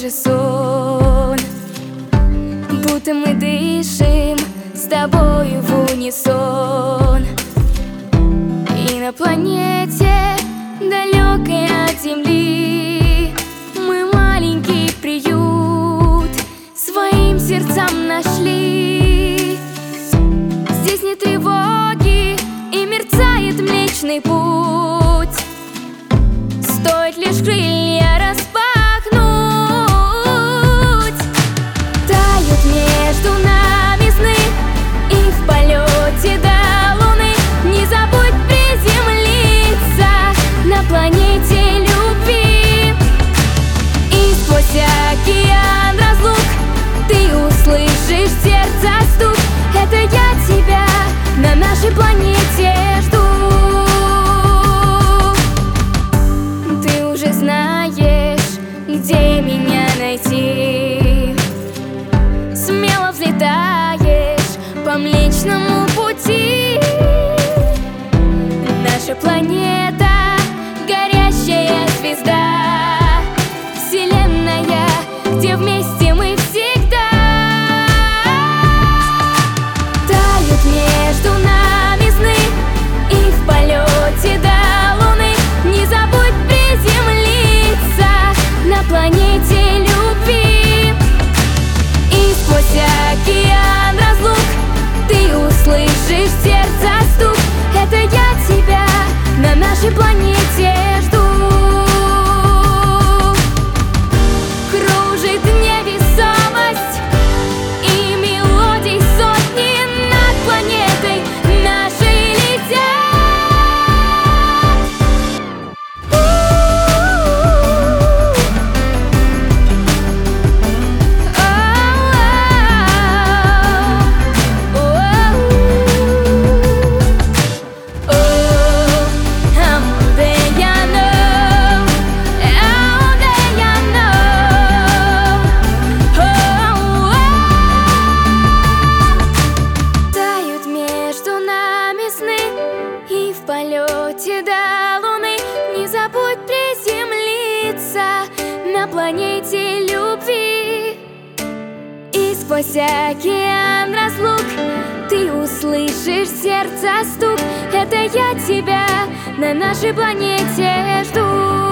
же сон, будто мы дышим с тобою в унисон. И на планете, далекой от Земли, мы маленький приют своим сердцам нашли. Здесь нет тревоги и мерцает Млечный Путь. Стоит лишь крылья распахнуть, тают между нами сны, и в полете до Луны не забудь приземлиться на планете любви. И сквозь океан разлук ты услышишь сердца стук. Это я тебя на нашей планете жду. Ты уже знаешь, где меня найти. Смело взлетаешь по Млечному Пути. Наша планета — горящая звезда, вселенная, где вместе мы всегда. Тают между нами сны, и в полете до Луны не забудь приземлиться на планете любви. И сквозь океан разлук ты услышишь сердца стук. Это я тебя на нашей планете жду. Кружит невесомость, и мелодий сотни над планетой нашей летят. Тают между нами сны, и в полете до Луны не забудь приземлиться на планете любви. И сквозь океан разлук ты услышишь сердца стук. Это я тебя на нашей планете жду.